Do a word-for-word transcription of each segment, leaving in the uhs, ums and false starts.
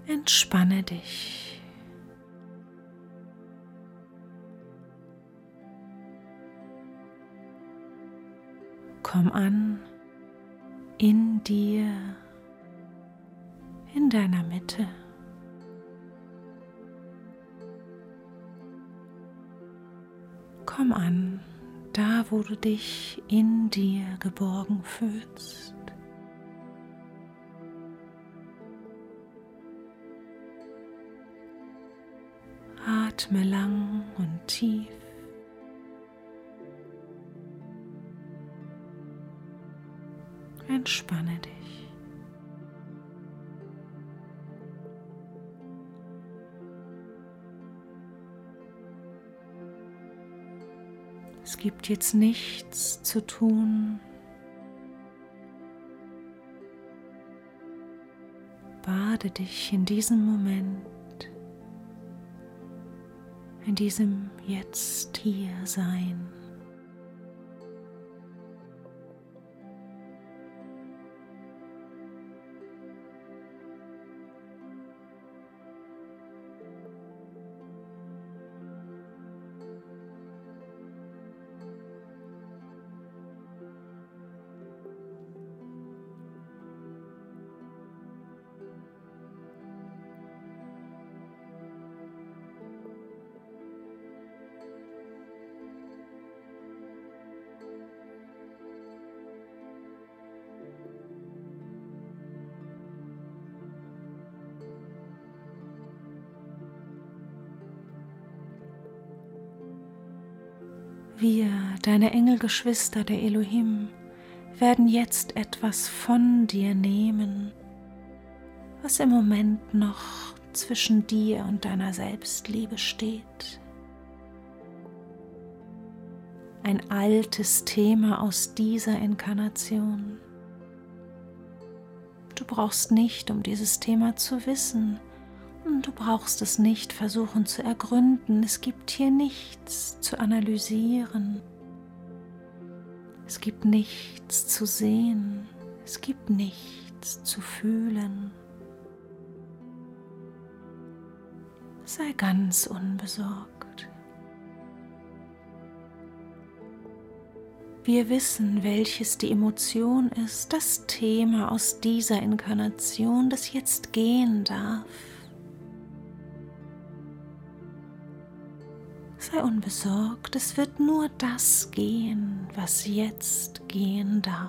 Entspanne dich. Komm an in dir, in deiner Mitte. Komm an, da wo du dich in dir geborgen fühlst. Atme lang und tief. Entspanne dich. Es gibt jetzt nichts zu tun. Bade dich in diesem Moment, in diesem Jetzt-Hier-Sein. Wir, deine Engelgeschwister der Elohim, werden jetzt etwas von dir nehmen, was im Moment noch zwischen dir und deiner Selbstliebe steht. Ein altes Thema aus dieser Inkarnation. Du brauchst nicht, um dieses Thema zu wissen, und du brauchst es nicht versuchen zu ergründen. Es gibt hier nichts zu analysieren. Es gibt nichts zu sehen. Es gibt nichts zu fühlen. Sei ganz unbesorgt. Wir wissen, welches die Emotion ist, das Thema aus dieser Inkarnation, das jetzt gehen darf. Sei unbesorgt, es wird nur das gehen, was jetzt gehen darf,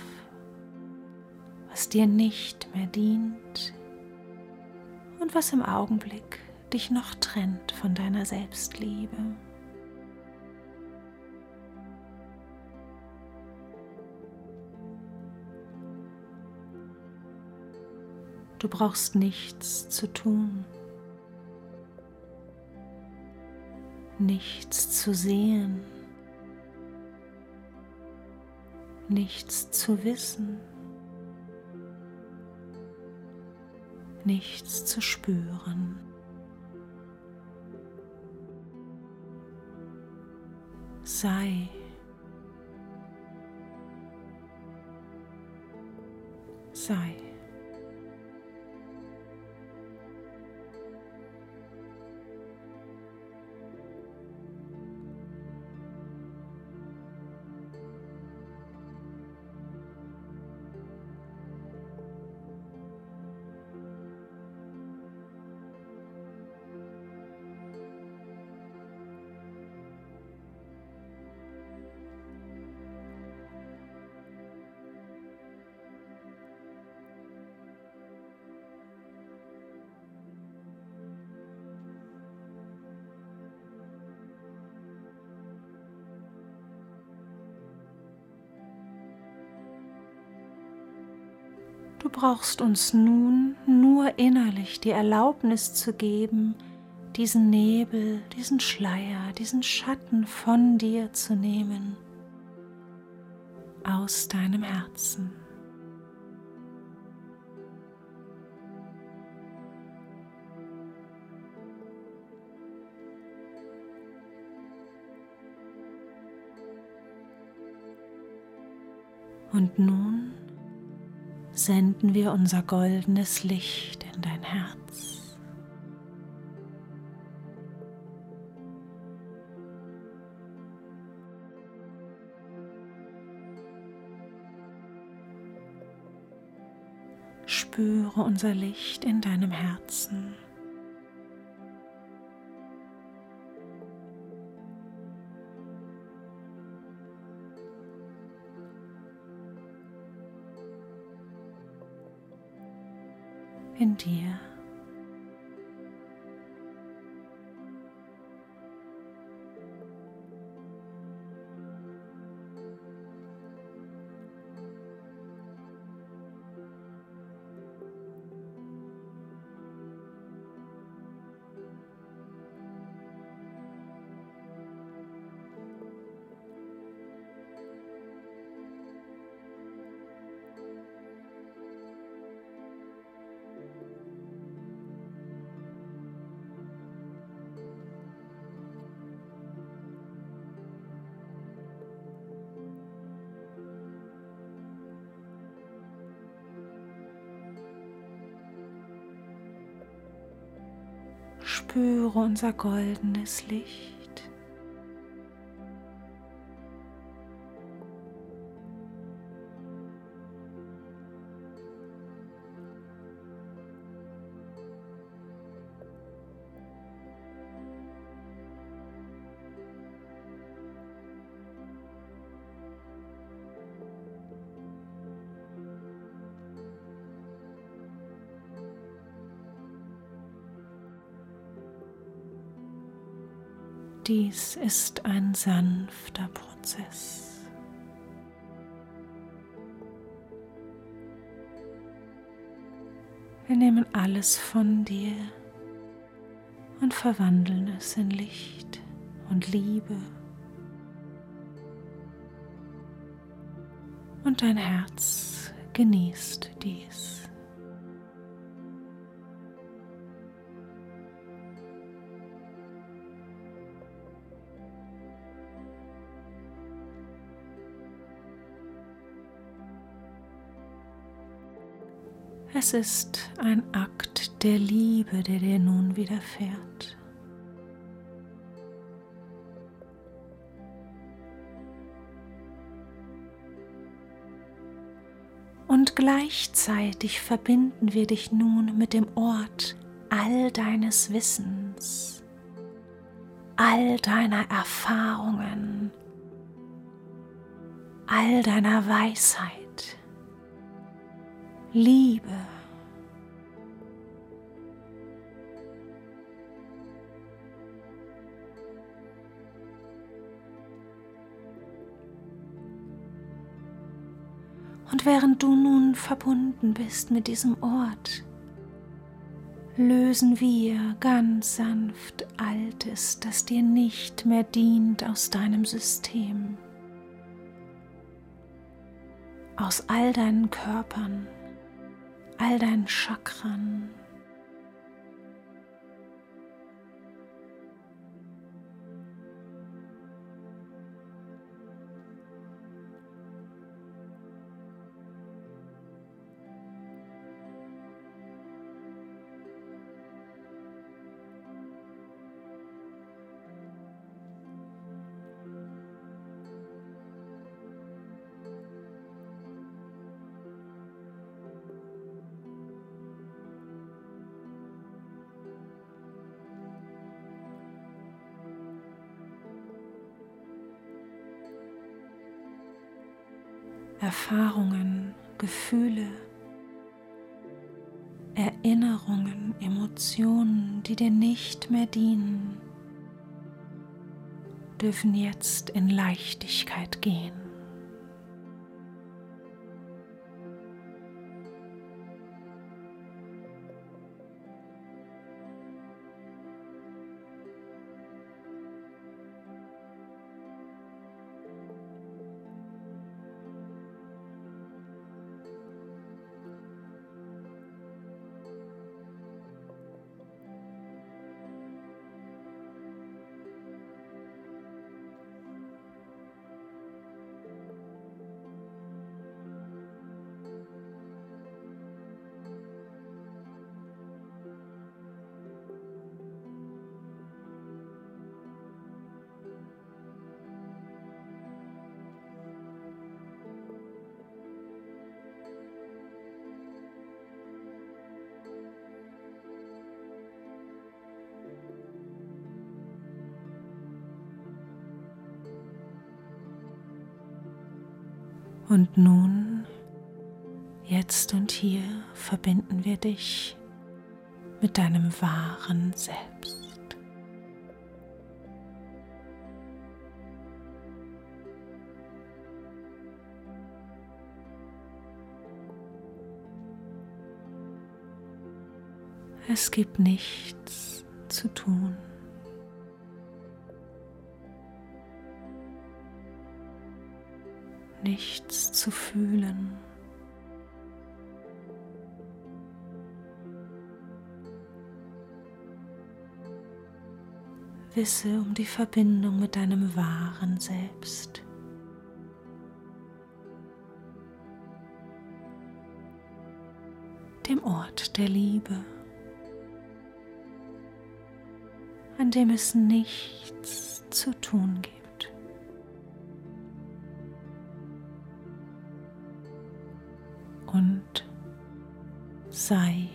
was dir nicht mehr dient und was im Augenblick dich noch trennt von deiner Selbstliebe. Du brauchst nichts zu tun. Nichts zu sehen, nichts zu wissen, nichts zu spüren. Sei, sei. Du brauchst uns nun nur innerlich die Erlaubnis zu geben, diesen Nebel, diesen Schleier, diesen Schatten von dir zu nehmen, aus deinem Herzen. Und nun senden wir unser goldenes Licht in in dein Herz. Spüre unser Licht in deinem Herzen. In dir. Spüre unser goldenes Licht. Dies ist ein sanfter Prozess. Wir nehmen alles von dir und verwandeln es in Licht und Liebe. Und dein Herz genießt dies. Es ist ein Akt der Liebe, der dir nun widerfährt. Und gleichzeitig verbinden wir dich nun mit dem Ort all deines Wissens, all deiner Erfahrungen, all deiner Weisheit. Liebe. Und während du nun verbunden bist mit diesem Ort, lösen wir ganz sanft Altes, das dir nicht mehr dient, aus deinem System, aus all deinen Körpern, all deinen Chakren. Erfahrungen, Gefühle, Erinnerungen, Emotionen, die dir nicht mehr dienen, dürfen jetzt in Leichtigkeit gehen. Und nun, jetzt und hier, verbinden wir dich mit deinem wahren Selbst. Es gibt nichts zu tun. Nichts zu fühlen. Wisse um die Verbindung mit deinem wahren Selbst. Dem Ort der Liebe, an dem es nichts zu tun gibt. Und sei.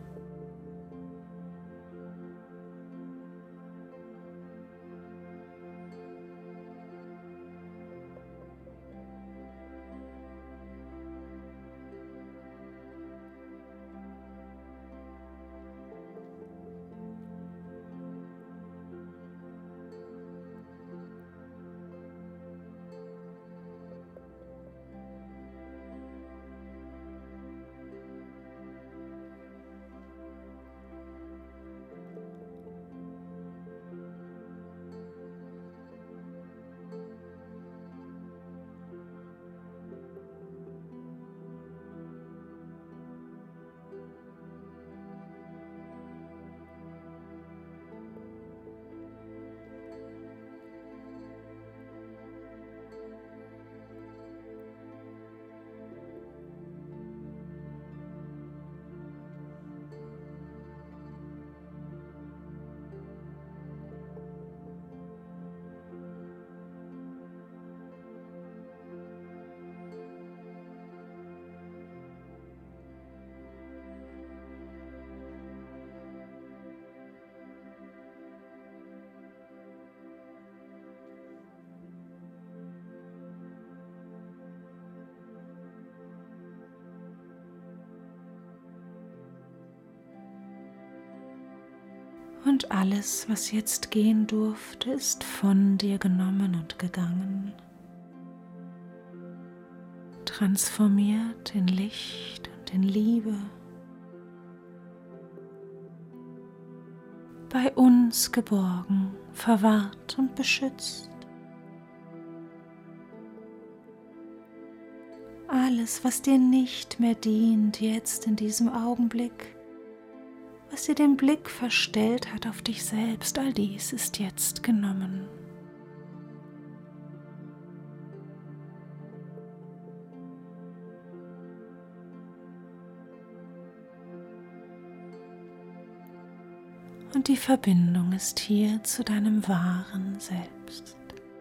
Und alles, was jetzt gehen durfte, ist von dir genommen und gegangen, transformiert in Licht und in Liebe, bei uns geborgen, verwahrt und beschützt. Alles, was dir nicht mehr dient, jetzt in diesem Augenblick, was dir den Blick verstellt hat auf dich selbst, all dies ist jetzt genommen. Und die Verbindung ist hier zu deinem wahren Selbst.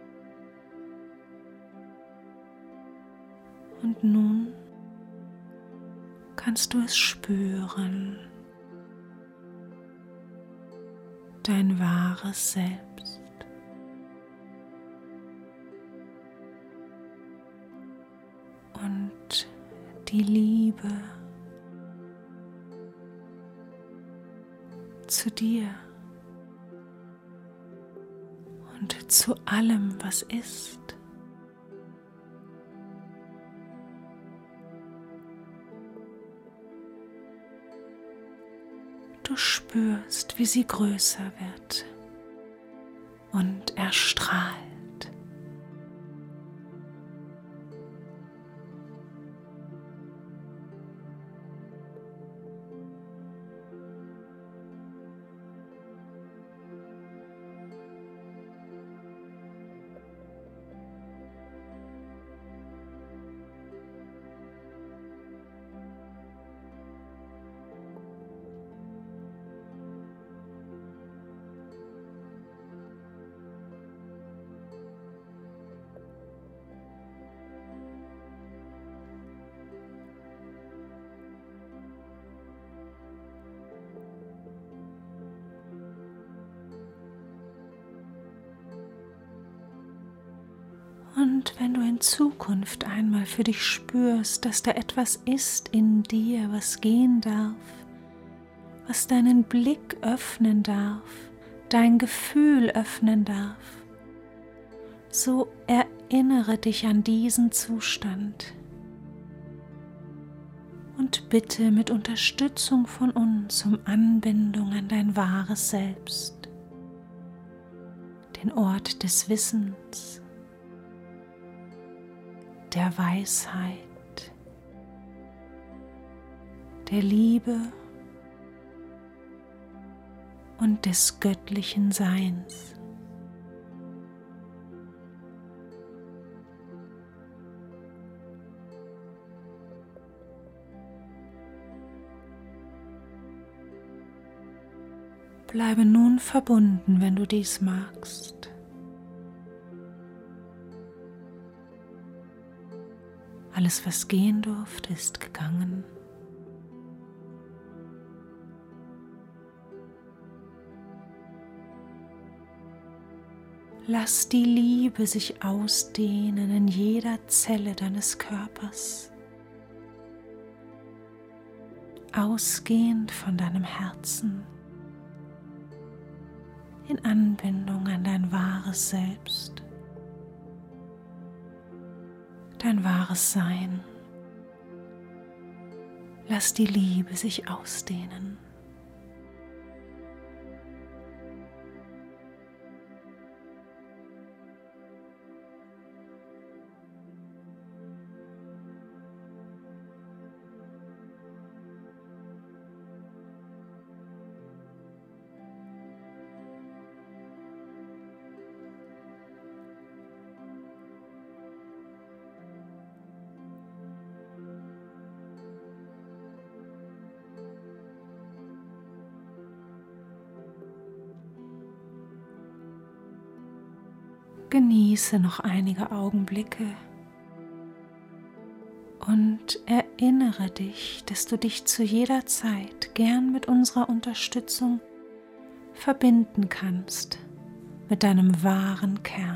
Und nun kannst du es spüren. Dein wahres Selbst. Und die Liebe zu dir und zu allem, was ist. Du spürst, wie sie größer wird und erstrahlt. Und wenn du in Zukunft einmal für dich spürst, dass da etwas ist in dir, was gehen darf, was deinen Blick öffnen darf, dein Gefühl öffnen darf, so erinnere dich an diesen Zustand und bitte mit Unterstützung von uns um Anbindung an dein wahres Selbst, den Ort des Wissens, der Weisheit, der Liebe und des göttlichen Seins. Bleibe nun verbunden, wenn du dies magst. Alles, was gehen durfte, ist gegangen. Lass die Liebe sich ausdehnen in jeder Zelle deines Körpers, ausgehend von deinem Herzen, in Anbindung an dein wahres Selbst, dein wahres Sein. Lass die Liebe sich ausdehnen. Genieße noch einige Augenblicke und erinnere dich, dass du dich zu jeder Zeit gern mit unserer Unterstützung verbinden kannst mit deinem wahren Kern.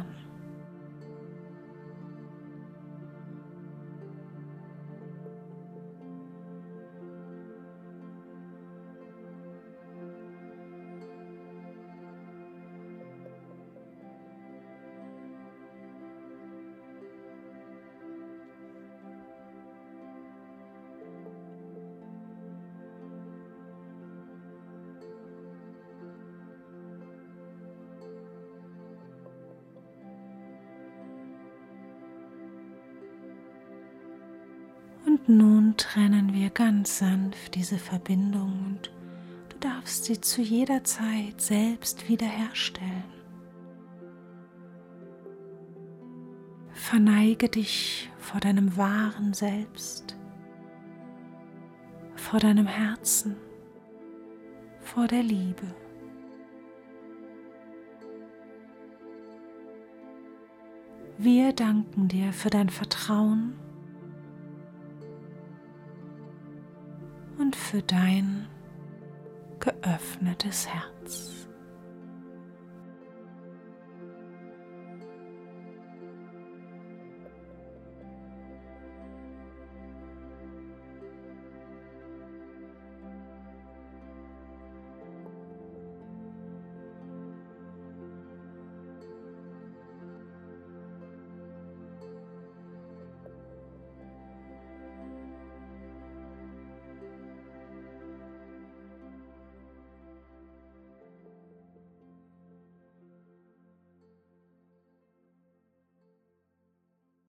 Und nun trennen wir ganz sanft diese Verbindung und du darfst sie zu jeder Zeit selbst wiederherstellen. Verneige dich vor deinem wahren Selbst, vor deinem Herzen, vor der Liebe. Wir danken dir für dein Vertrauen und für dein geöffnetes Herz.